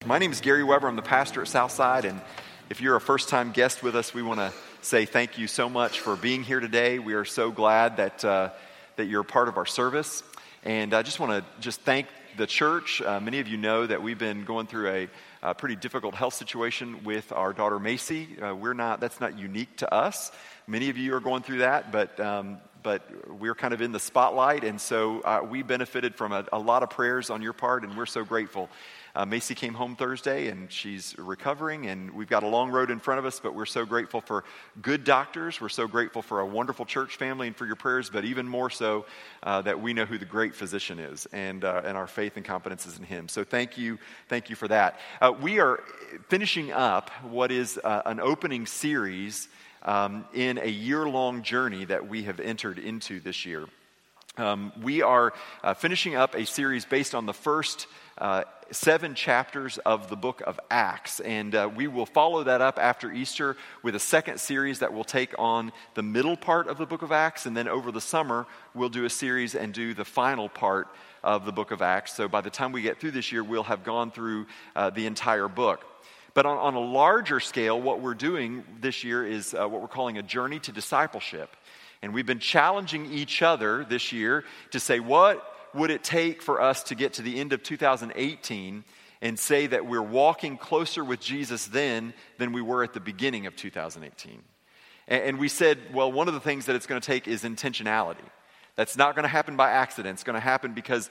My name is Gary Weber. I'm the pastor at Southside, and if you're a first-time guest with us, we want to say thank you so much for being here today. We are so glad that you're a part of our service, and I just want to thank the church. Many of you know that we've been going through a pretty difficult health situation with our daughter Macy. That's not unique to us. Many of you are going through that, but we're kind of in the spotlight, and so we benefited from a lot of prayers on your part, and we're so grateful. Macy came home Thursday, and she's recovering, and we've got a long road in front of us, but we're so grateful for good doctors. We're so grateful for a wonderful church family and for your prayers, but even more so that we know who the great physician is, and our faith and confidence is in him. So thank you for that. We are finishing up what is an opening series in a year-long journey that we have entered into this year. We are finishing up a series based on the first 7 chapters of the book of Acts, and we will follow that up after Easter with a second series that will take on the middle part of the book of Acts, and then over the summer we'll do a series and do the final part of the book of Acts. So by the time we get through this year, we'll have gone through the entire book. But on a larger scale, what we're doing this year is what we're calling a journey to discipleship. And we've been challenging each other this year to say, what would it take for us to get to the end of 2018 and say that we're walking closer with Jesus then than we were at the beginning of 2018? And we said, well, one of the things that it's going to take is intentionality. That's not going to happen by accident. It's going to happen because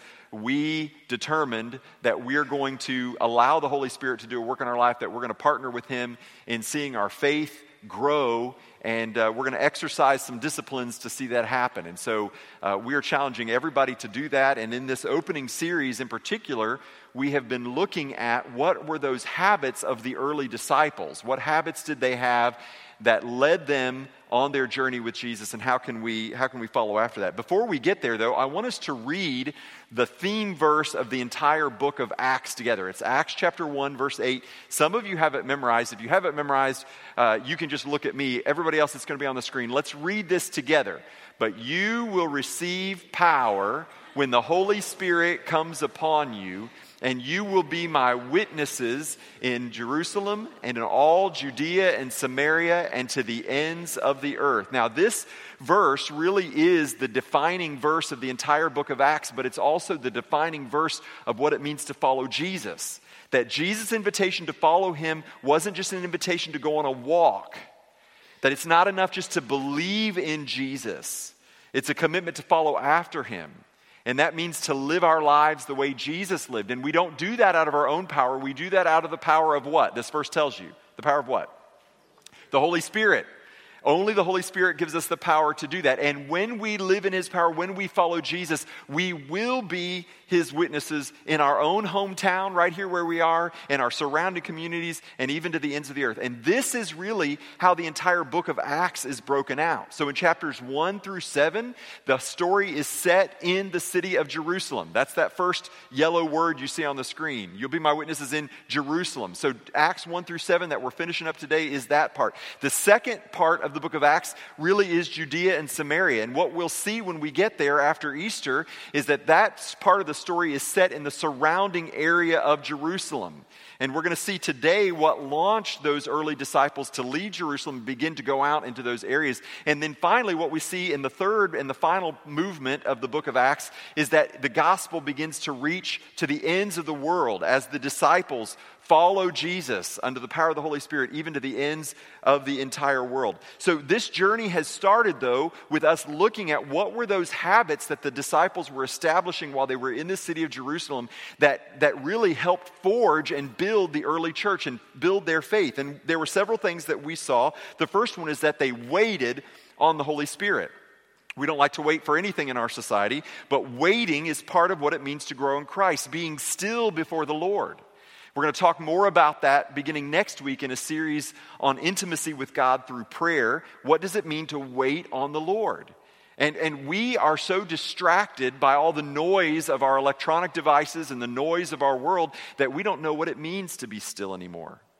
we determined that we're going to allow the Holy Spirit to do a work in our life, that we're going to partner with Him in seeing our faith grow, and we're going to exercise some disciplines to see that happen. And so we are challenging everybody to do that. And in this opening series in particular, we have been looking at what were those habits of the early disciples. What habits did they have that led them on their journey with Jesus, and how can we follow after that? Before we get there, though, I want us to read the theme verse of the entire book of Acts together. It's Acts chapter 1, verse 8. Some of you have it memorized. If you have it memorized, you can just look at me. Everybody else, it's going to be on the screen. Let's read this together. But you will receive power when the Holy Spirit comes upon you, and you will be my witnesses in Jerusalem and in all Judea and Samaria and to the ends of the earth. Now, this verse really is the defining verse of the entire book of Acts, but it's also the defining verse of what it means to follow Jesus. That Jesus' invitation to follow Him wasn't just an invitation to go on a walk. That it's not enough just to believe in Jesus. It's a commitment to follow after Him. And that means to live our lives the way Jesus lived. And we don't do that out of our own power. We do that out of the power of what? This verse tells you. The power of what? The Holy Spirit. Only the Holy Spirit gives us the power to do that. And when we live in His power, when we follow Jesus, we will be His witnesses in our own hometown, right here where we are, in our surrounding communities, and even to the ends of the earth. And this is really how the entire book of Acts is broken out. So in chapters 1 through 7, the story is set in the city of Jerusalem. That's that first yellow word you see on the screen. You'll be my witnesses in Jerusalem. So Acts 1 through 7 that we're finishing up today is that part. The second part of the book of Acts really is Judea and Samaria. And what we'll see when we get there after Easter is that part of the story is set in the surrounding area of Jerusalem. And we're going to see today what launched those early disciples to leave Jerusalem and begin to go out into those areas. And then finally, what we see in the third and the final movement of the book of Acts is that the gospel begins to reach to the ends of the world as the disciples follow Jesus under the power of the Holy Spirit, even to the ends of the entire world. So this journey has started, though, with us looking at what were those habits that the disciples were establishing while they were in the city of Jerusalem that really helped forge and build the early church and build their faith. And there were several things that we saw. The first one is that they waited on the Holy Spirit. We don't like to wait for anything in our society, but waiting is part of what it means to grow in Christ, being still before the Lord. We're going to talk more about that beginning next week in a series on intimacy with God through prayer. What does it mean to wait on the Lord? And we are so distracted by all the noise of our electronic devices and the noise of our world that we don't know what it means to be still anymore.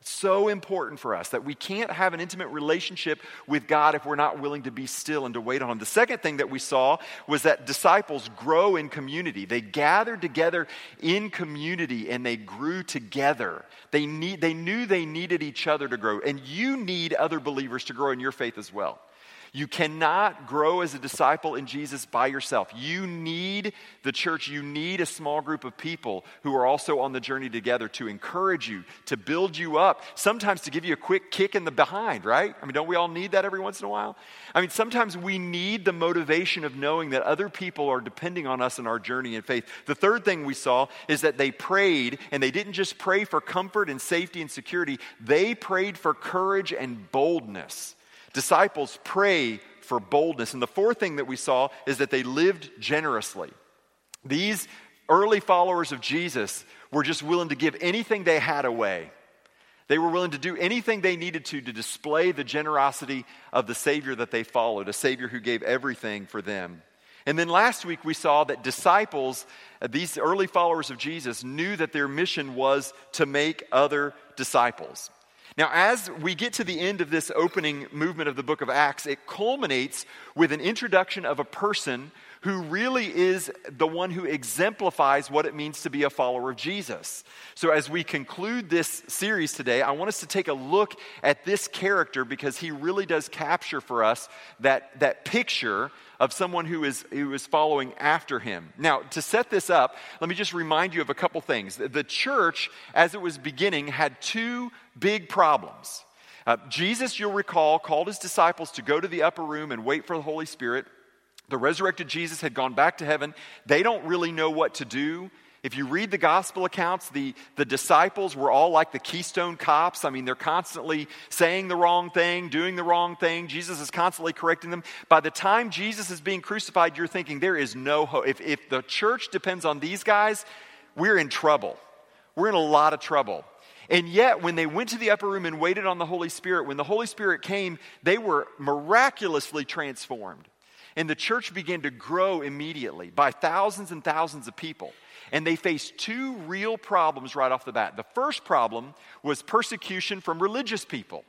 It's so important for us that we can't have an intimate relationship with God if we're not willing to be still and to wait on Him. The second thing that we saw was that disciples grow in community. They gathered together in community and they grew together. They knew they needed each other to grow. And you need other believers to grow in your faith as well. You cannot grow as a disciple in Jesus by yourself. You need the church. You need a small group of people who are also on the journey together to encourage you, to build you up, sometimes to give you a quick kick in the behind, right? I mean, don't we all need that every once in a while? I mean, sometimes we need the motivation of knowing that other people are depending on us in our journey in faith. The third thing we saw is that they prayed, and they didn't just pray for comfort and safety and security. They prayed for courage and boldness. Disciples pray for boldness. And the fourth thing that we saw is that they lived generously. These early followers of Jesus were just willing to give anything they had away. They were willing to do anything they needed to display the generosity of the Savior that they followed, a Savior who gave everything for them. And then last week we saw that disciples, these early followers of Jesus, knew that their mission was to make other disciples. Now, as we get to the end of this opening movement of the book of Acts, it culminates with an introduction of a person who really is the one who exemplifies what it means to be a follower of Jesus. So as we conclude this series today, I want us to take a look at this character because he really does capture for us that picture of someone who is following after him. Now, to set this up, let me just remind you of a couple things. The church, as it was beginning, had two big problems. Jesus, you'll recall, called his disciples to go to the upper room and wait for the Holy Spirit. The resurrected Jesus had gone back to heaven. They don't really know what to do. If you read the gospel accounts, the disciples were all like the Keystone Cops. I mean, they're constantly saying the wrong thing, doing the wrong thing. Jesus is constantly correcting them. By the time Jesus is being crucified, you're thinking there is no hope. If the church depends on these guys, we're in trouble. We're in a lot of trouble. And yet, when they went to the upper room and waited on the Holy Spirit, when the Holy Spirit came, they were miraculously transformed. And the church began to grow immediately by thousands and thousands of people. And they faced two real problems right off the bat. The first problem was persecution from religious people.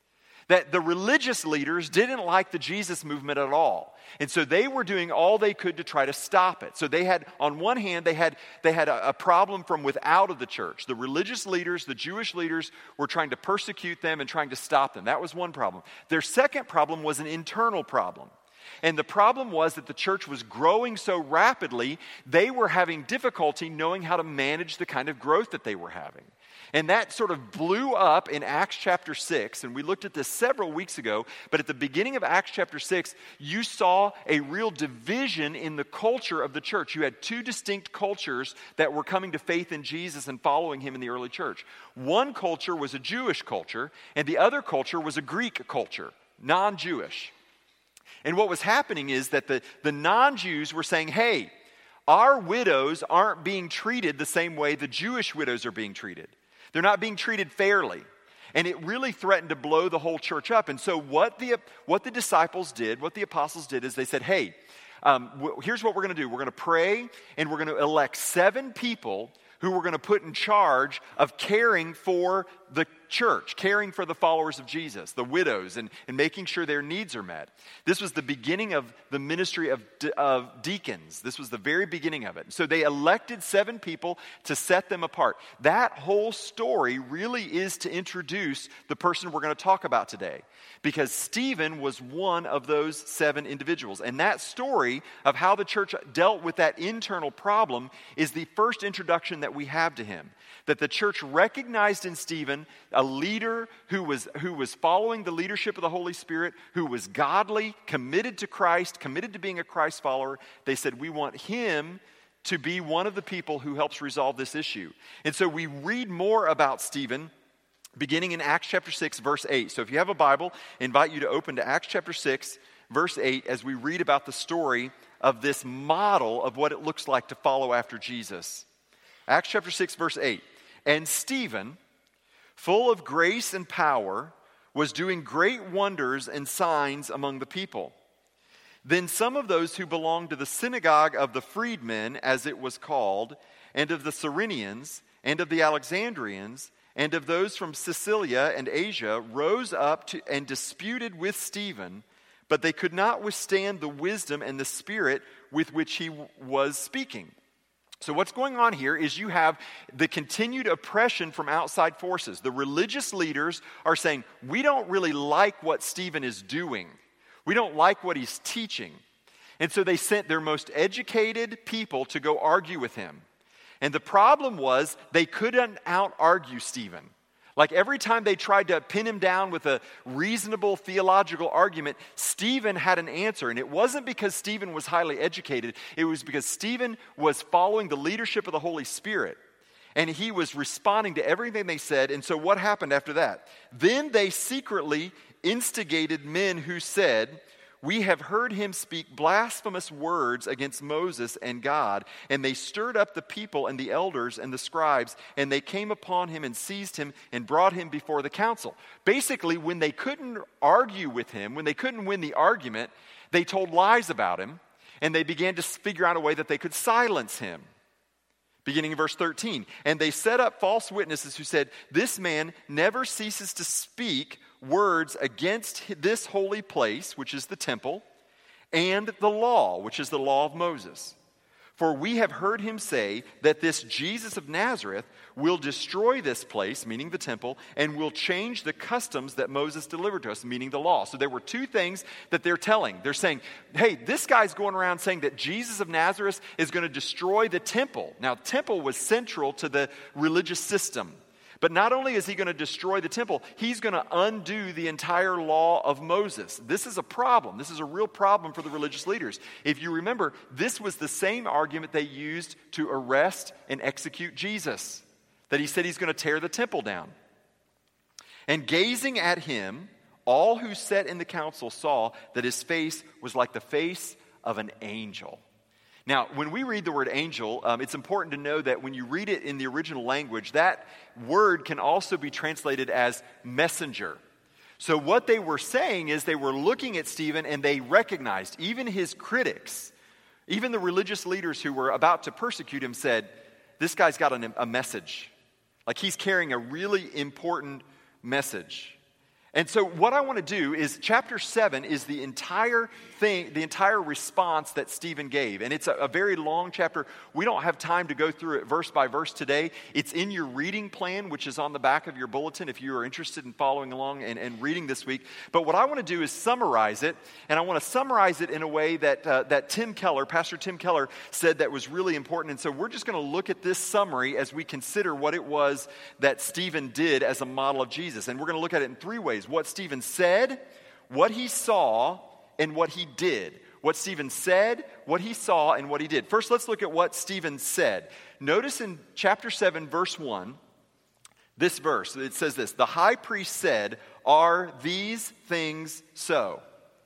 That the religious leaders didn't like the Jesus movement at all. And so they were doing all they could to try to stop it. So they had, on one hand, they had a problem from without of the church. The religious leaders, the Jewish leaders, were trying to persecute them and trying to stop them. That was one problem. Their second problem was an internal problem. And the problem was that the church was growing so rapidly, they were having difficulty knowing how to manage the kind of growth that they were having. And that sort of blew up in Acts chapter 6, and we looked at this several weeks ago, but at the beginning of Acts chapter 6, you saw a real division in the culture of the church. You had two distinct cultures that were coming to faith in Jesus and following him in the early church. One culture was a Jewish culture, and the other culture was a Greek culture, non-Jewish. And what was happening is that the non-Jews were saying, hey, our widows aren't being treated the same way the Jewish widows are being treated. They're not being treated fairly. And it really threatened to blow the whole church up. And so what the disciples did, what the apostles did, is they said, hey, here's what we're going to do. We're going to pray, and we're going to elect 7 people who we're going to put in charge of caring for the church, caring for the followers of Jesus, the widows, and making sure their needs are met. This was the beginning of the ministry of deacons. This was the very beginning of it. So they elected 7 people to set them apart. That whole story really is to introduce the person we're going to talk about today, because Stephen was one of those 7 individuals. And that story of how the church dealt with that internal problem is the first introduction that we have to him. That the church recognized in Stephen a leader who was following the leadership of the Holy Spirit, who was godly, committed to Christ, committed to being a Christ follower. They said, we want him to be one of the people who helps resolve this issue. And so we read more about Stephen beginning in Acts chapter 6, verse 8. So if you have a Bible, I invite you to open to Acts chapter 6, verse 8, as we read about the story of this model of what it looks like to follow after Jesus. Acts chapter 6, verse 8. And Stephen, full of grace and power, was doing great wonders and signs among the people. Then some of those who belonged to the synagogue of the freedmen, as it was called, and of the Cyrenians, and of the Alexandrians, and of those from Cilicia and Asia rose up and disputed with Stephen, but they could not withstand the wisdom and the spirit with which he was speaking. So what's going on here is you have the continued oppression from outside forces. The religious leaders are saying, we don't really like what Stephen is doing. We don't like what he's teaching. And so they sent their most educated people to go argue with him. And the problem was they couldn't out-argue Stephen. Like every time they tried to pin him down with a reasonable theological argument, Stephen had an answer. And it wasn't because Stephen was highly educated. It was because Stephen was following the leadership of the Holy Spirit. And he was responding to everything they said. And so what happened after that? Then they secretly instigated men who said, we have heard him speak blasphemous words against Moses and God. And they stirred up the people and the elders and the scribes, and they came upon him and seized him and brought him before the council. Basically, when they couldn't argue with him, when they couldn't win the argument, they told lies about him, and they began to figure out a way that they could silence him. Beginning in verse 13, and they set up false witnesses who said, this man never ceases to speak words against this holy place, which is the temple, and the law, which is the law of Moses. For we have heard him say that this Jesus of Nazareth will destroy this place, meaning the temple, and will change the customs that Moses delivered to us, meaning the law. So there were two things that they're telling. They're saying, hey, this guy's going around saying that Jesus of Nazareth is going to destroy the temple. Now, the temple was central to the religious system. But not only is he going to destroy the temple, he's going to undo the entire law of Moses. This is a problem. This is a real problem for the religious leaders. If you remember, this was the same argument they used to arrest and execute Jesus, that he said he's going to tear the temple down. And gazing at him, all who sat in the council saw that his face was like the face of an angel. Now, when we read the word angel, it's important to know that when you read it in the original language, that word can also be translated as messenger. So what they were saying is they were looking at Stephen and they recognized, even his critics, even the religious leaders who were about to persecute him said, this guy's got a message. Like he's carrying a really important message. And so what I want to do is chapter 7 is the entire thing, the entire response that Stephen gave. And it's a very long chapter. We don't have time to go through it verse by verse today. It's in your reading plan, which is on the back of your bulletin if you are interested in following along and reading this week. But what I want to do is summarize it. And I want to summarize it in a way that Pastor Tim Keller said that was really important. And so we're just going to look at this summary as we consider what it was that Stephen did as a model of Jesus. And we're going to look at it in three ways. What Stephen said, what he saw, and what he did. What Stephen said, what he saw, and what he did. First, let's look at what Stephen said. Notice in chapter 7, verse 1, this verse, it says this, the high priest said, are these things so?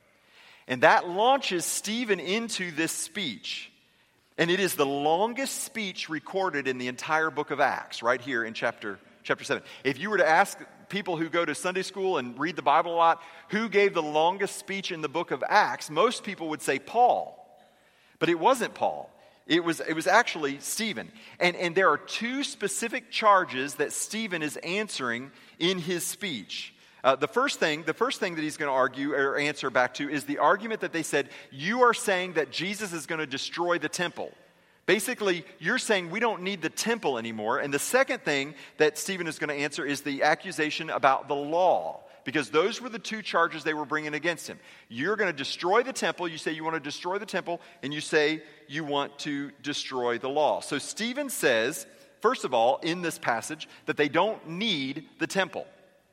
And that launches Stephen into this speech. And it is the longest speech recorded in the entire book of Acts, right here in chapter 7. If you were to ask people who go to Sunday school and read the Bible a lot, who gave the longest speech in the book of Acts, most people would say Paul. But it wasn't Paul. It was actually Stephen. And there are two specific charges that Stephen is answering in his speech. The first thing that he's going to argue or answer back to is the argument that they said, you are saying that Jesus is going to destroy the temple. Basically, you're saying we don't need the temple anymore. And the second thing that Stephen is going to answer is the accusation about the law. Because those were the two charges they were bringing against him. You're going to destroy the temple. You say you want to destroy the temple. And you say you want to destroy the law. So Stephen says, first of all, in this passage, that they don't need the temple.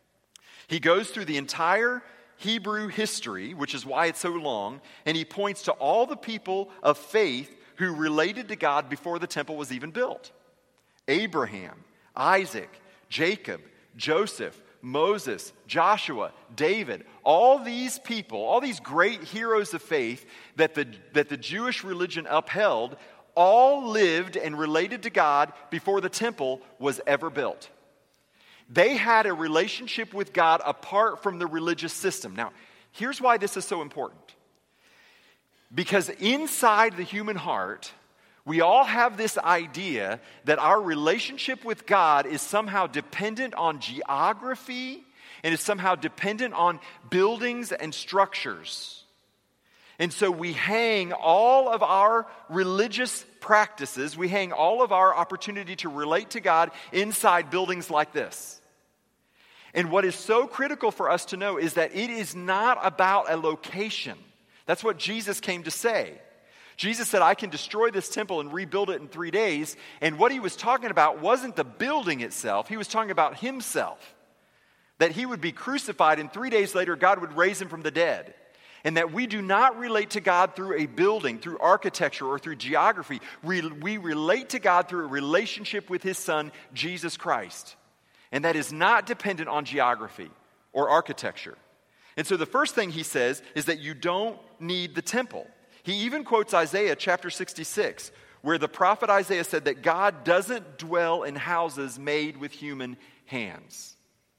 He goes through the entire Hebrew history, which is why it's so long. And he points to all the people of faith who related to God before the temple was even built. Abraham, Isaac, Jacob, Joseph, Moses, Joshua, David, all these people, all these great heroes of faith that the Jewish religion upheld, all lived and related to God before the temple was ever built. They had a relationship with God apart from the religious system. Now, here's why this is so important. Because inside the human heart, We all have this idea that our relationship with God is somehow dependent on geography and is somehow dependent on buildings and structures. And so we hang all of our religious practices, we hang all of our opportunity to relate to God inside buildings like this. And what is so critical for us to know is that it is not about a location. That's what Jesus came to say. Jesus said, I can destroy this temple and rebuild it in 3 days. And what he was talking about wasn't the building itself. He was talking about himself. That he would be crucified and 3 days later God would raise him from the dead. And that we do not relate to God through a building, through architecture, or through geography. We relate to God through a relationship with his Son, Jesus Christ. And that is not dependent on geography or architecture. And so the first thing he says is that you don't need the temple. He even quotes Isaiah chapter 66, where the prophet Isaiah said that God doesn't dwell in houses made with human hands.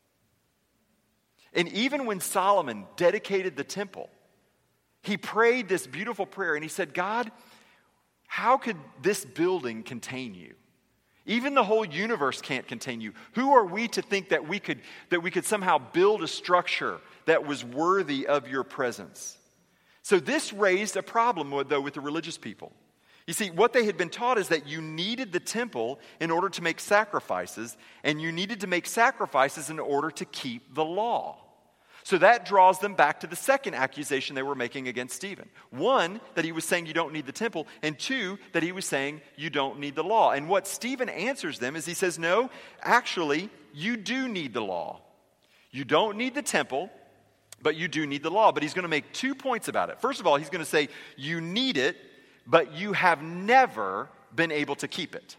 And even when Solomon dedicated the temple, he prayed this beautiful prayer and he said, God, how could this building contain you? Even the whole universe can't contain you. Who are we to think that we could somehow build a structure that was worthy of your presence? So this raised a problem, though, with the religious people. You see, what they had been taught is that you needed the temple in order to make sacrifices, and you needed to make sacrifices in order to keep the law. So that draws them back to the second accusation they were making against Stephen. One, that he was saying you don't need the temple, and two, that he was saying you don't need the law. And what Stephen answers them is he says, no, actually, you do need the law. You don't need the temple, but you do need the law. But he's going to make 2 points about it. First of all, he's going to say you need it, but you have never been able to keep it.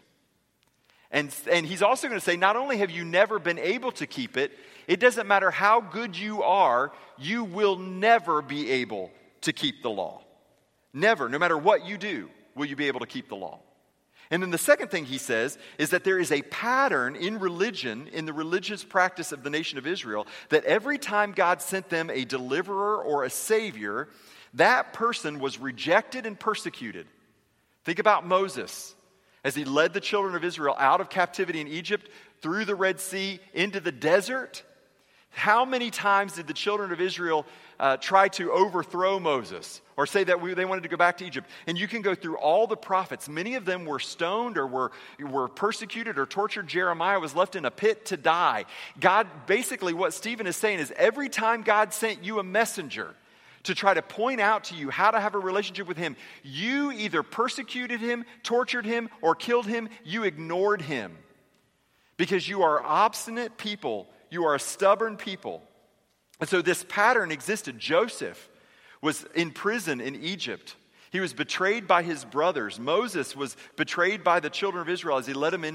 And he's also going to say, not only have you never been able to keep it, it doesn't matter how good you are, you will never be able to keep the law. Never, no matter what you do, will you be able to keep the law. And then the second thing he says is that there is a pattern in religion, in the religious practice of the nation of Israel, that every time God sent them a deliverer or a savior, that person was rejected and persecuted. Think about Moses. As he led the children of Israel out of captivity in Egypt, through the Red Sea, into the desert, how many times did the children of Israel try to overthrow Moses or say that they wanted to go back to Egypt? And you can go through all the prophets. Many of them were stoned or were persecuted or tortured. Jeremiah was left in a pit to die. God, basically what Stephen is saying is every time God sent you a messenger to try to point out to you how to have a relationship with him, you either persecuted him, tortured him, or killed him. You ignored him because you are obstinate people. You are a stubborn people. And so this pattern existed. Joseph was in prison in Egypt. He was betrayed by his brothers. Moses was betrayed by the children of Israel as they led him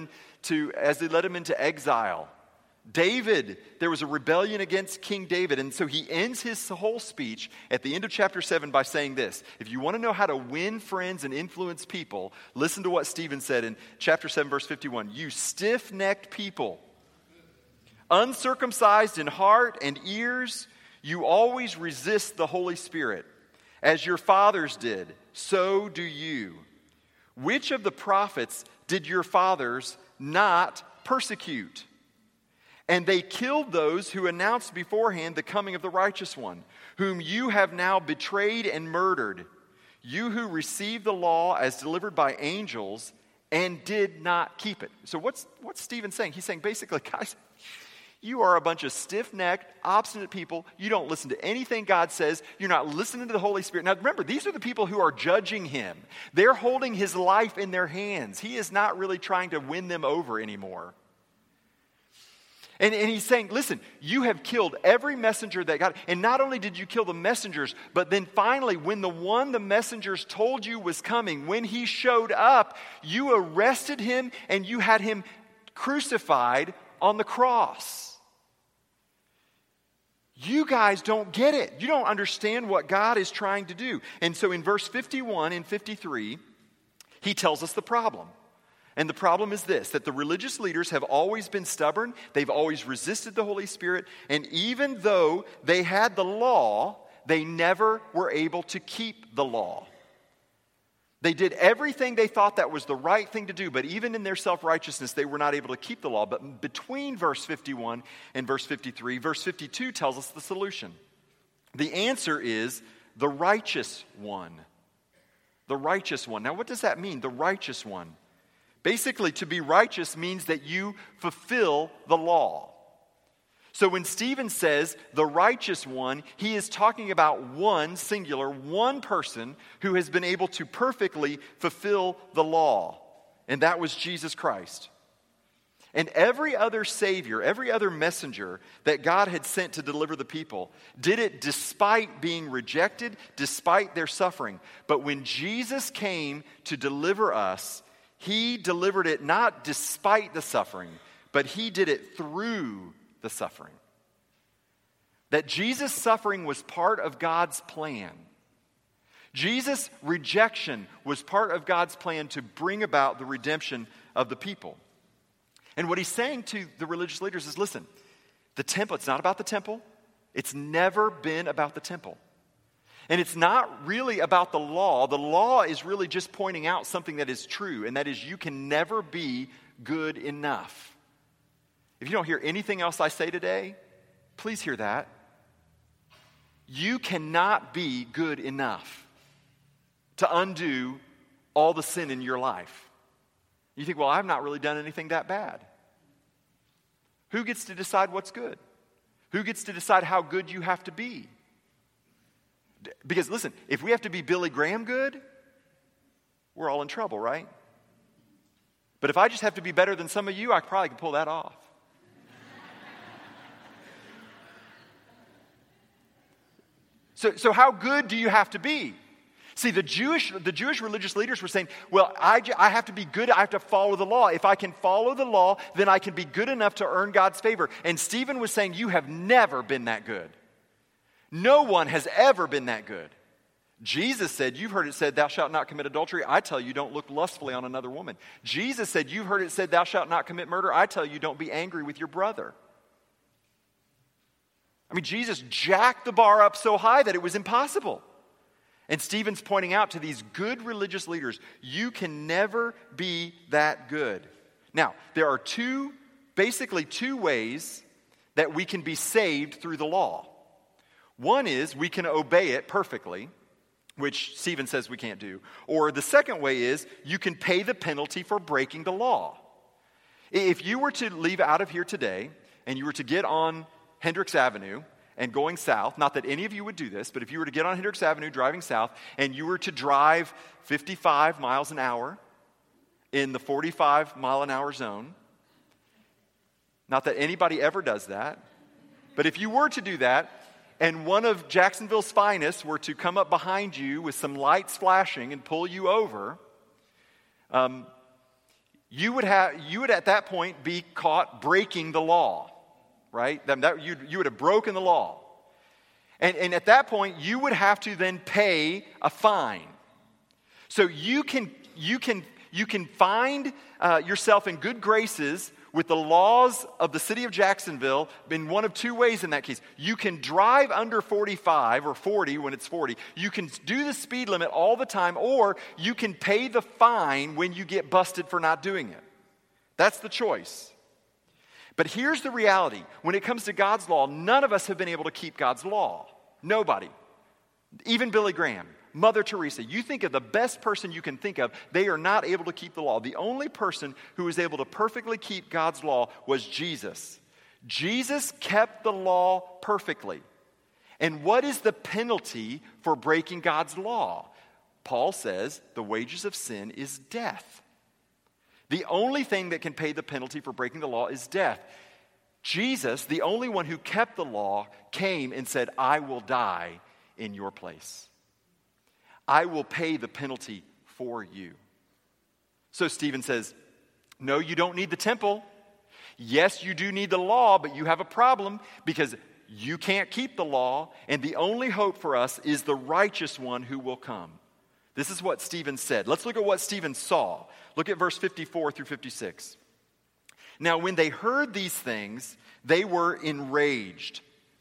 into exile. David, there was a rebellion against King David, and so he ends his whole speech at the end of chapter 7 by saying this. If you want to know how to win friends and influence people, listen to what Stephen said in chapter 7, verse 51. You stiff-necked people, uncircumcised in heart and ears, you always resist the Holy Spirit. As your fathers did, so do you. Which of the prophets did your fathers not persecute? And they killed those who announced beforehand the coming of the righteous one, whom you have now betrayed and murdered. You who received the law as delivered by angels and did not keep it. So what's Stephen saying? He's saying basically, guys, you are a bunch of stiff-necked, obstinate people. You don't listen to anything God says. You're not listening to the Holy Spirit. Now remember, these are the people who are judging him. They're holding his life in their hands. He is not really trying to win them over anymore. And he's saying, listen, you have killed every messenger that God, and not only did you kill the messengers, but then finally, when the one the messengers told you was coming, when he showed up, you arrested him and you had him crucified on the cross. You guys don't get it. You don't understand what God is trying to do. And so in verse 51 and 53, he tells us the problem. And the problem is this, that the religious leaders have always been stubborn. They've always resisted the Holy Spirit. And even though they had the law, they never were able to keep the law. They did everything they thought that was the right thing to do, but even in their self-righteousness, they were not able to keep the law. But between verse 51 and verse 53, verse 52 tells us the solution. The answer is the righteous one. The righteous one. Now, what does that mean, the righteous one? Basically, to be righteous means that you fulfill the law. So when Stephen says the righteous one, he is talking about one singular, one person who has been able to perfectly fulfill the law. And that was Jesus Christ. And every other Savior, every other messenger that God had sent to deliver the people did it despite being rejected, despite their suffering. But when Jesus came to deliver us, he delivered it not despite the suffering, but he did it through the suffering. That Jesus' suffering was part of God's plan. Jesus' rejection was part of God's plan to bring about the redemption of the people. And what he's saying to the religious leaders is, listen, the temple, it's not about the temple. It's never been about the temple. And it's not really about the law. The law is really just pointing out something that is true, and that is you can never be good enough. If you don't hear anything else I say today, please hear that. You cannot be good enough to undo all the sin in your life. You think, well, I've not really done anything that bad. Who gets to decide what's good? Who gets to decide how good you have to be? Because listen, if we have to be Billy Graham good, we're all in trouble, right? But if I just have to be better than some of you, I probably can pull that off. So how good do you have to be? See, the Jewish religious leaders were saying, well, I have to be good, I have to follow the law. If I can follow the law, then I can be good enough to earn God's favor. And Stephen was saying, you have never been that good. No one has ever been that good. Jesus said, you've heard it said, thou shalt not commit adultery. I tell you, don't look lustfully on another woman. Jesus said, you've heard it said, thou shalt not commit murder. I tell you, don't be angry with your brother. I mean, Jesus jacked the bar up so high that it was impossible. And Stephen's pointing out to these good religious leaders, you can never be that good. Now, there are basically two ways that we can be saved through the law. One is we can obey it perfectly, which Stephen says we can't do. Or the second way is you can pay the penalty for breaking the law. If you were to leave out of here today and you were to get on Hendricks Avenue and going south, not that any of you would do this, but if you were to get on Hendricks Avenue driving south and you were to drive 55 miles an hour in the 45 mile an hour zone, not that anybody ever does that, but if you were to do that and one of Jacksonville's finest were to come up behind you with some lights flashing and pull you over, you would at that point be caught breaking the law. Right? You would have broken the law. And at that point, you would have to then pay a fine. So you can find yourself in good graces with the laws of the city of Jacksonville in one of two ways in that case. You can drive under 45 or 40 when it's 40. You can do the speed limit all the time, or you can pay the fine when you get busted for not doing it. That's the choice. But here's the reality. When it comes to God's law, none of us have been able to keep God's law. Nobody. Even Billy Graham, Mother Teresa. You think of the best person you can think of, they are not able to keep the law. The only person who was able to perfectly keep God's law was Jesus. Jesus kept the law perfectly. And what is the penalty for breaking God's law? Paul says the wages of sin is death. The only thing that can pay the penalty for breaking the law is death. Jesus, the only one who kept the law, came and said, I will die in your place. I will pay the penalty for you. So Stephen says, no, you don't need the temple. Yes, you do need the law, but you have a problem because you can't keep the law, and the only hope for us is the righteous one who will come. This is what Stephen said. Let's look at what Stephen saw. Look at verse 54 through 56. Now, when they heard these things, they were enraged.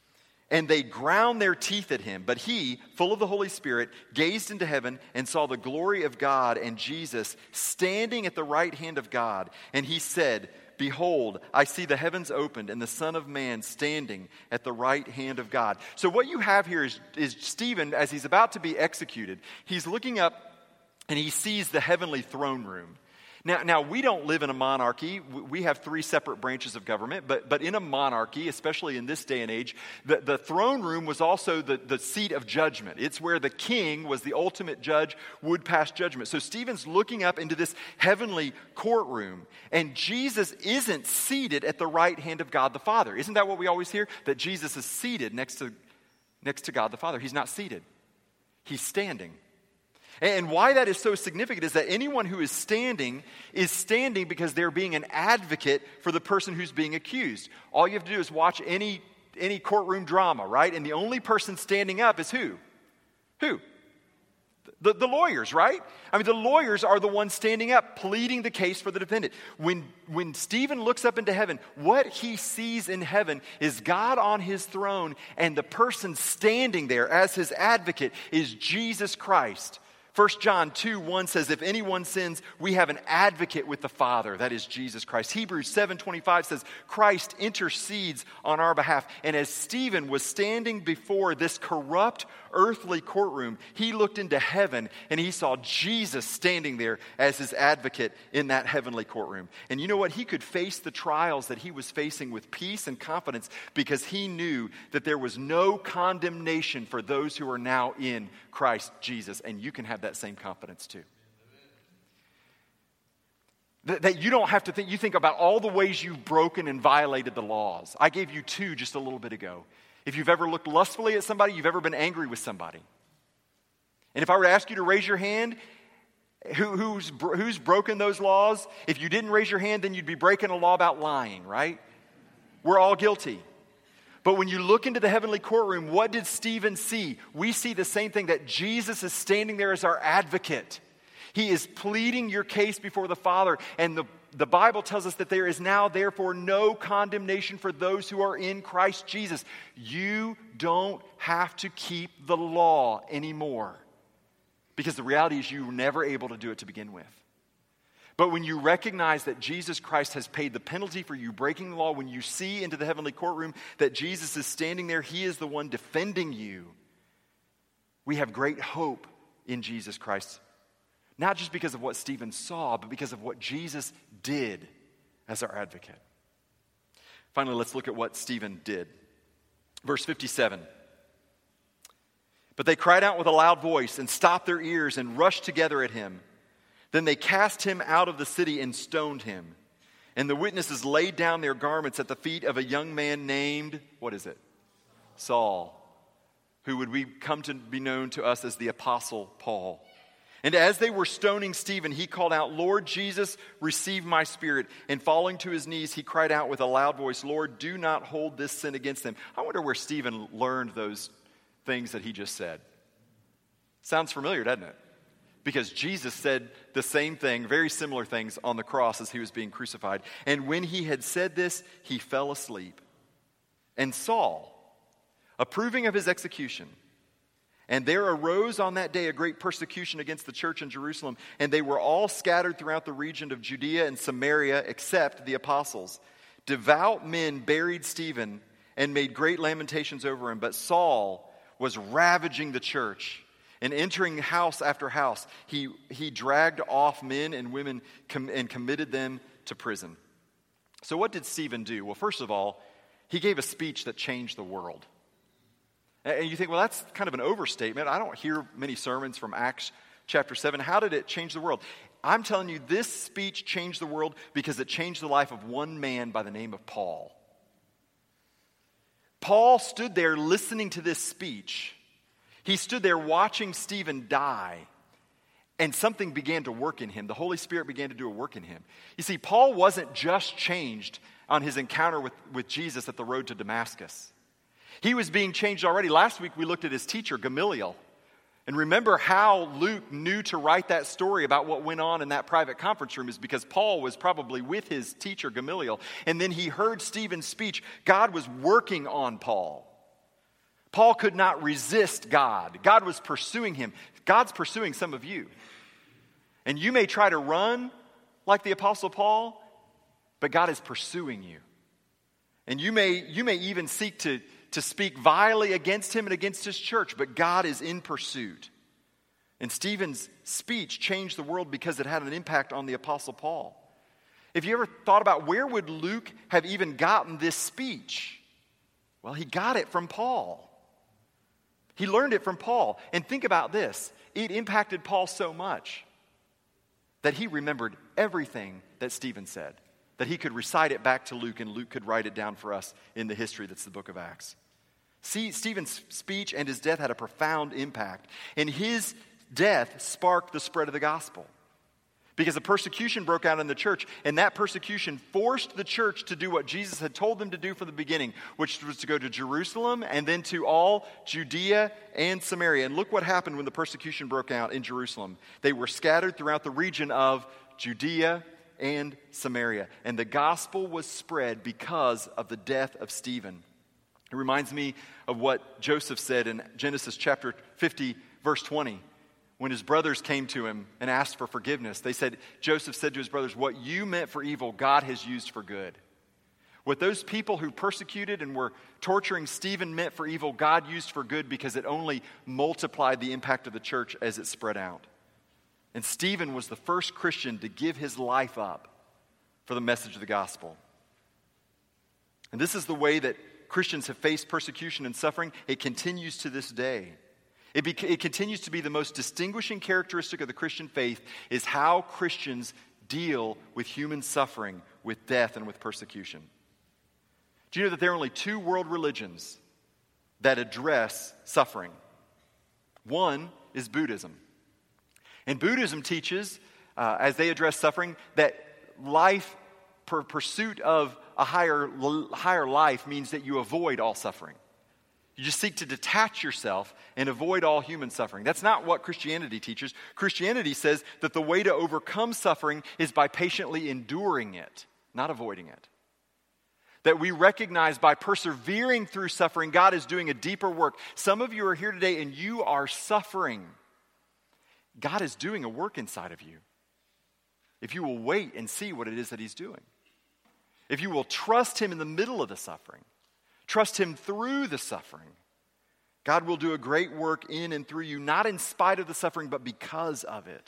And they ground their teeth at him. But he, full of the Holy Spirit, gazed into heaven and saw the glory of God and Jesus standing at the right hand of God. And he said, Behold, I see the heavens opened and the Son of Man standing at the right hand of God. So what you have here is Stephen, as he's about to be executed, he's looking up and he sees the heavenly throne room. Now, we don't live in a monarchy. We have 3 separate branches of government. But in a monarchy, especially in this day and age, the throne room was also the seat of judgment. It's where the king was the ultimate judge, would pass judgment. So Stephen's looking up into this heavenly courtroom. And Jesus isn't seated at the right hand of God the Father. Isn't that what we always hear? That Jesus is seated next to God the Father. He's not seated. He's standing. And why that is so significant is that anyone who is standing because they're being an advocate for the person who's being accused. All you have to do is watch any courtroom drama, right? And the only person standing up is who? Who? The lawyers, right? I mean, the lawyers are the ones standing up, pleading the case for the defendant. When Stephen looks up into heaven, what he sees in heaven is God on his throne, and the person standing there as his advocate is Jesus Christ. 1 John 2:1 says, if anyone sins, we have an advocate with the Father, that is Jesus Christ. Hebrews 7:25 says, Christ intercedes on our behalf. And as Stephen was standing before this corrupt earthly courtroom, he looked into heaven and he saw Jesus standing there as his advocate in that heavenly courtroom. And you know what? He could face the trials that he was facing with peace and confidence because he knew that there was no condemnation for those who are now in Christ Jesus. And you can have that same confidence too. That you don't have to think, you think about all the ways you've broken and violated the laws. I gave you 2 just a little bit ago. If you've ever looked lustfully at somebody, you've ever been angry with somebody. And if I were to ask you to raise your hand, who's broken those laws? If you didn't raise your hand, then you'd be breaking a law about lying, right? We're all guilty. But when you look into the heavenly courtroom, what did Stephen see? We see the same thing, that Jesus is standing there as our advocate. He is pleading your case before the Father. And the Bible tells us that there is now, therefore, no condemnation for those who are in Christ Jesus. You don't have to keep the law anymore. Because the reality is you were never able to do it to begin with. But when you recognize that Jesus Christ has paid the penalty for you breaking the law, when you see into the heavenly courtroom that Jesus is standing there, he is the one defending you. We have great hope in Jesus Christ. Not just because of what Stephen saw, but because of what Jesus did as our advocate. Finally, let's look at what Stephen did. Verse 57. But they cried out with a loud voice and stopped their ears and rushed together at him. Then they cast him out of the city and stoned him. And the witnesses laid down their garments at the feet of a young man named, what is it? Saul, who would come to be known to us as the Apostle Paul. And as they were stoning Stephen, he called out, Lord Jesus, receive my spirit. And falling to his knees, he cried out with a loud voice, Lord, do not hold this sin against them. I wonder where Stephen learned those things that he just said. Sounds familiar, doesn't it? Because Jesus said the same thing, very similar things on the cross as he was being crucified. And when he had said this, he fell asleep. And Saul, approving of his execution, and there arose on that day a great persecution against the church in Jerusalem, and they were all scattered throughout the region of Judea and Samaria, except the apostles. Devout men buried Stephen and made great lamentations over him, but Saul was ravaging the church. And entering house after house, he dragged off men and women and committed them to prison. So what did Stephen do? Well, first of all, he gave a speech that changed the world. And you think, well, that's kind of an overstatement. I don't hear many sermons from Acts chapter 7. How did it change the world? I'm telling you, this speech changed the world because it changed the life of one man by the name of Paul. Paul stood there listening to this speech. He stood there watching Stephen die, and something began to work in him. The Holy Spirit began to do a work in him. You see, Paul wasn't just changed on his encounter with Jesus at the road to Damascus. He was being changed already. Last week we looked at his teacher, Gamaliel. And remember how Luke knew to write that story about what went on in that private conference room is because Paul was probably with his teacher, Gamaliel. And then he heard Stephen's speech. God was working on Paul. Paul could not resist God. God was pursuing him. God's pursuing some of you. And you may try to run like the Apostle Paul, but God is pursuing you. And you may even seek to speak vilely against him and against his church, but God is in pursuit. And Stephen's speech changed the world because it had an impact on the Apostle Paul. If you ever thought about where would Luke have even gotten this speech? Well, he got it from Paul. He learned it from Paul. And think about this. It impacted Paul so much that he remembered everything that Stephen said, that he could recite it back to Luke, and Luke could write it down for us in the history that's the book of Acts. See, Stephen's speech and his death had a profound impact. And his death sparked the spread of the gospel. Because a persecution broke out in the church, and that persecution forced the church to do what Jesus had told them to do from the beginning, which was to go to Jerusalem and then to all Judea and Samaria. And look what happened when the persecution broke out in Jerusalem. They were scattered throughout the region of Judea and Samaria. And the gospel was spread because of the death of Stephen. It reminds me of what Joseph said in Genesis chapter 50, verse 20. When his brothers came to him and asked for forgiveness, Joseph said to his brothers, what you meant for evil, God has used for good. What those people who persecuted and were torturing Stephen meant for evil, God used for good because it only multiplied the impact of the church as it spread out. And Stephen was the first Christian to give his life up for the message of the gospel. And this is the way that Christians have faced persecution and suffering. It continues to this day. It continues to be the most distinguishing characteristic of the Christian faith is how Christians deal with human suffering, with death, and with persecution. Do you know that there are only two world religions that address suffering? One is Buddhism. And Buddhism teaches, as they address suffering, that pursuit of a higher life means that you avoid all suffering. You just seek to detach yourself and avoid all human suffering. That's not what Christianity teaches. Christianity says that the way to overcome suffering is by patiently enduring it, not avoiding it. That we recognize by persevering through suffering, God is doing a deeper work. Some of you are here today and you are suffering. God is doing a work inside of you. If you will wait and see what it is that He's doing. If you will trust Him in the middle of the suffering. Trust Him through the suffering. God will do a great work in and through you, not in spite of the suffering, but because of it.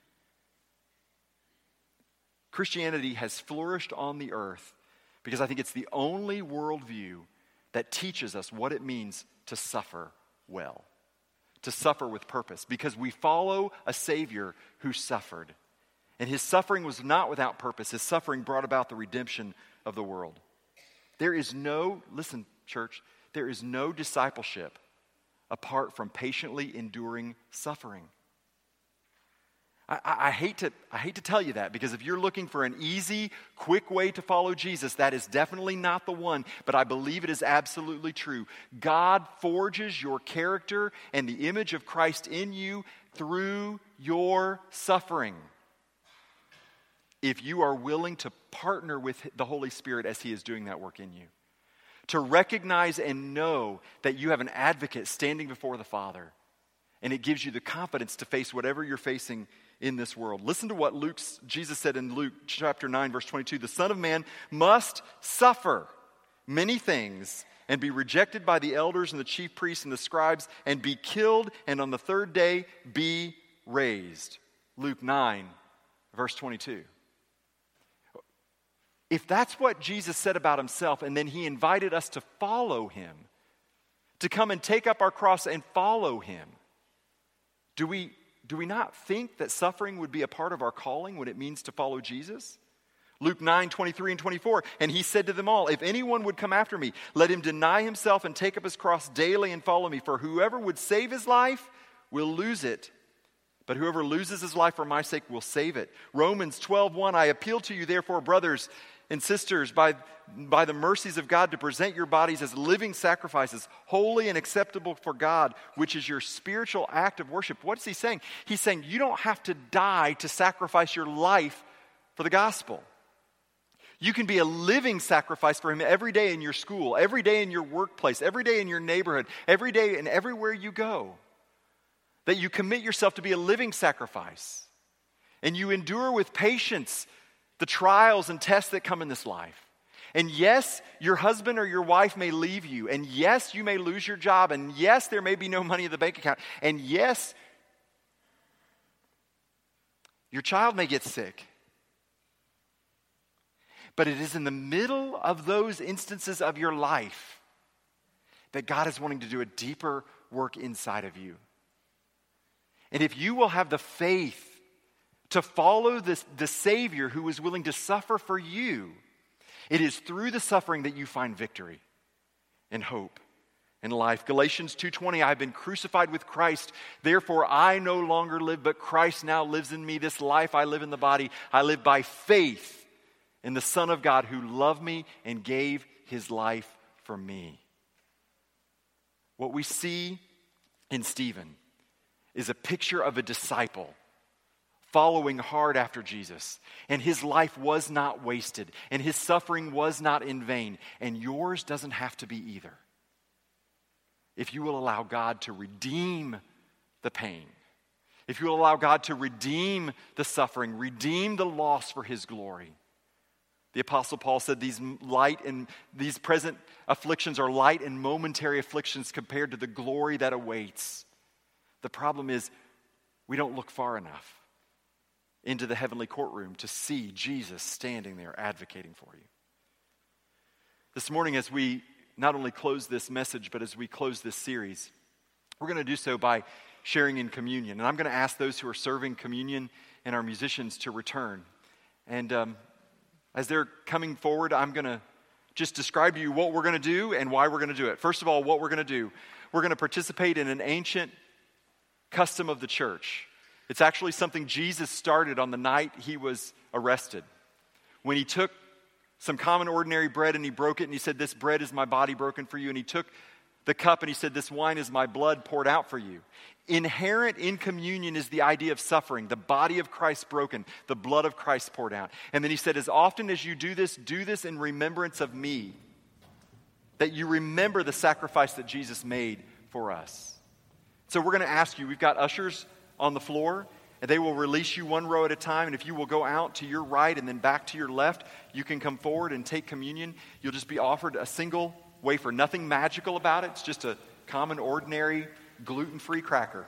Christianity has flourished on the earth because I think it's the only worldview that teaches us what it means to suffer well, to suffer with purpose, because we follow a Savior who suffered. And His suffering was not without purpose. His suffering brought about the redemption of the world. Listen, church, there is no discipleship apart from patiently enduring suffering. I hate to tell you that, because if you're looking for an easy, quick way to follow Jesus, that is definitely not the one, but I believe it is absolutely true. God forges your character and the image of Christ in you through your suffering. If you are willing to partner with the Holy Spirit as He is doing that work in you. To recognize and know that you have an advocate standing before the Father. And it gives you the confidence to face whatever you're facing in this world. Listen to what Jesus said in Luke chapter 9, verse 22. The Son of Man must suffer many things and be rejected by the elders and the chief priests and the scribes and be killed and on the third day be raised. Luke 9, verse 22. If that's what Jesus said about Himself, and then He invited us to follow Him, to come and take up our cross and follow Him, do we not think that suffering would be a part of our calling when it means to follow Jesus? Luke 9, 23 and 24, and He said to them all, if anyone would come after me, let him deny himself and take up his cross daily and follow me. For whoever would save his life will lose it. But whoever loses his life for my sake will save it. Romans 12:1, I appeal to you therefore, brothers and sisters, by the mercies of God, to present your bodies as living sacrifices, holy and acceptable for God, which is your spiritual act of worship. What is He saying? He's saying you don't have to die to sacrifice your life for the gospel. You can be a living sacrifice for him every day in your school, every day in your workplace, every day in your neighborhood, every day and everywhere you go. That you commit yourself to be a living sacrifice. And you endure with patience the trials and tests that come in this life. And yes, your husband or your wife may leave you. And yes, you may lose your job. And yes, there may be no money in the bank account. And yes, your child may get sick. But it is in the middle of those instances of your life that God is wanting to do a deeper work inside of you. And if you will have the faith to follow the Savior who was willing to suffer for you, it is through the suffering that you find victory and hope and life. Galatians 2:20, I have been crucified with Christ. Therefore, I no longer live, but Christ now lives in me. This life I live in the body, I live by faith in the Son of God who loved me and gave his life for me. What we see in Stephen is a picture of a disciple following hard after Jesus. And his life was not wasted. And his suffering was not in vain. And yours doesn't have to be either. If you will allow God to redeem the pain. If you will allow God to redeem the suffering, redeem the loss for his glory. The Apostle Paul said these present afflictions are light and momentary afflictions compared to the glory that awaits. The problem is we don't look far enough into the heavenly courtroom to see Jesus standing there advocating for you. This morning, as we not only close this message, but as we close this series, we're going to do so by sharing in communion. And I'm going to ask those who are serving communion and our musicians to return. And as they're coming forward, I'm going to just describe to you what we're going to do and why we're going to do it. First of all, what we're going to do. We're going to participate in an ancient custom of the church. It's actually something Jesus started on the night he was arrested. When he took some common ordinary bread and he broke it and he said, this bread is my body broken for you. And he took the cup and he said, this wine is my blood poured out for you. Inherent in communion is the idea of suffering, the body of Christ broken, the blood of Christ poured out. And then he said, as often as you do this in remembrance of me. That you remember the sacrifice that Jesus made for us. So we're going to ask you, we've got ushers on the floor, and they will release you one row at a time. And if you will go out to your right and then back to your left, you can come forward and take communion. You'll just be offered a single wafer. Nothing magical about it. It's just a common, ordinary, gluten-free cracker.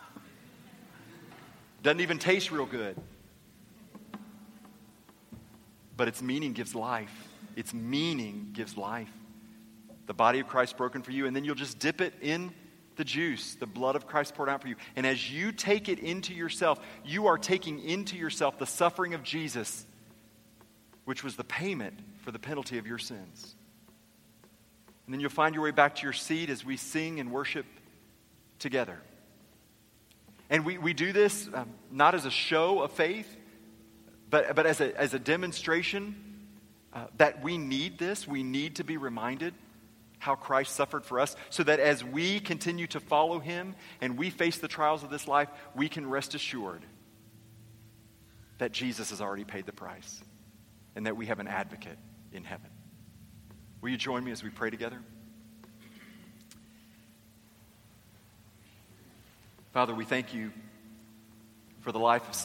Doesn't even taste real good. But its meaning gives life. Its meaning gives life. The body of Christ broken for you. And then you'll just dip it in the juice, the blood of Christ poured out for you. And as you take it into yourself, you are taking into yourself the suffering of Jesus, which was the payment for the penalty of your sins. And then you'll find your way back to your seat as we sing and worship together. And we do this not as a show of faith, but as a demonstration that we need this. We need to be reminded how Christ suffered for us, so that as we continue to follow him and we face the trials of this life, we can rest assured that Jesus has already paid the price and that we have an advocate in heaven. Will you join me as we pray together? Father, we thank you for the life of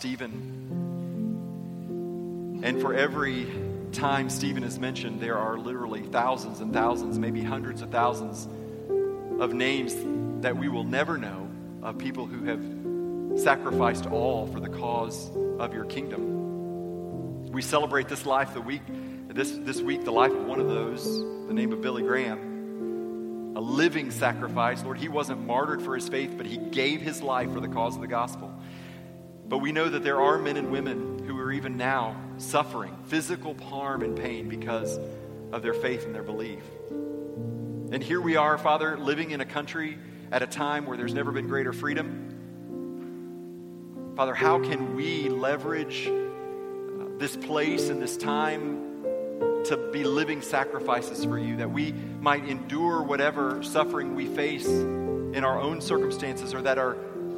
Stephen. And for every time Stephen is mentioned, there are literally thousands and thousands, maybe hundreds of thousands of names that we will never know of people who have sacrificed all for the cause of your kingdom. We celebrate this life this week, the life of one of those, the name of Billy Graham, a living sacrifice. Lord, he wasn't martyred for his faith, but he gave his life for the cause of the gospel. But we know that there are men and women who are even now suffering physical harm and pain because of their faith and their belief. And here we are, Father, living in a country at a time where there's never been greater freedom. Father, how can we leverage this place and this time to be living sacrifices for you, that we might endure whatever suffering we face in our own circumstances, or that our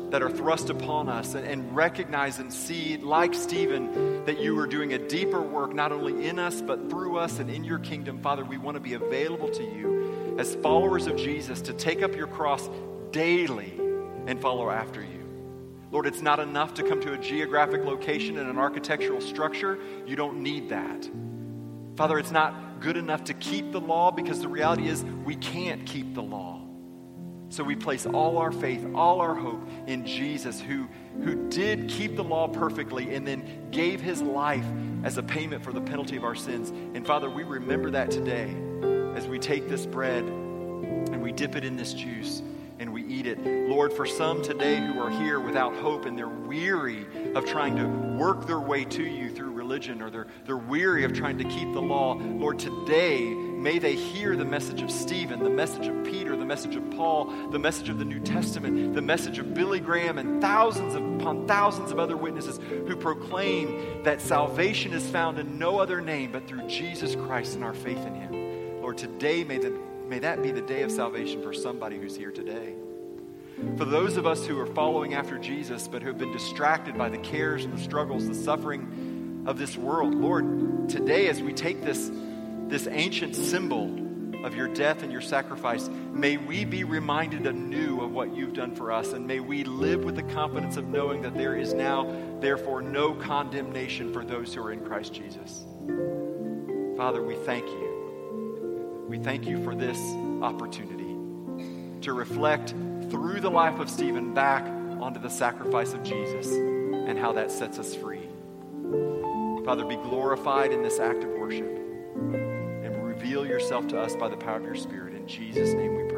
that are thrust upon us, and recognize and see, like Stephen, that you are doing a deeper work not only in us but through us and in your kingdom. Father, we want to be available to you as followers of Jesus to take up your cross daily and follow after you. Lord, it's not enough to come to a geographic location and an architectural structure. You don't need that. Father, it's not good enough to keep the law, because the reality is we can't keep the law. So we place all our faith, all our hope in Jesus, who did keep the law perfectly and then gave his life as a payment for the penalty of our sins. And Father, we remember that today as we take this bread and we dip it in this juice and we eat it. Lord, for some today who are here without hope and they're weary of trying to work their way to you through religion, or they're weary of trying to keep the law, Lord, today may they hear the message of Stephen, the message of Peter, the message of Paul, the message of the New Testament, the message of Billy Graham, and thousands upon thousands of other witnesses who proclaim that salvation is found in no other name but through Jesus Christ and our faith in him. Lord, today may that be the day of salvation for somebody who's here today. For those of us who are following after Jesus but who have been distracted by the cares and the struggles, the suffering of this world, Lord, today as we take this ancient symbol of your death and your sacrifice, may we be reminded anew of what you've done for us, and may we live with the confidence of knowing that there is now, therefore, no condemnation for those who are in Christ Jesus. Father, we thank you. We thank you for this opportunity to reflect through the life of Stephen back onto the sacrifice of Jesus and how that sets us free. Father, be glorified in this act of worship and reveal yourself to us by the power of your Spirit. In Jesus' name we pray.